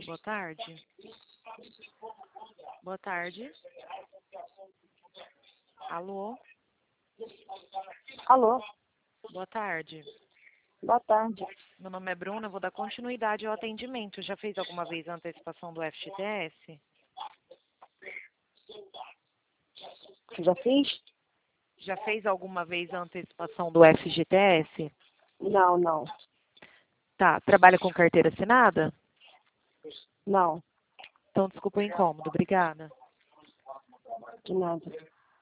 Boa tarde. Boa tarde. Alô? Alô, Boa tarde. boa tarde. Meu nome é Bruna, eu vou dar continuidade ao atendimento. Já fez alguma vez a antecipação do FGTS? Já fiz? Já fez alguma vez a antecipação do FGTS? Não. Tá, trabalha com carteira assinada? Não, Então, desculpa o incômodo. Obrigada. de nada.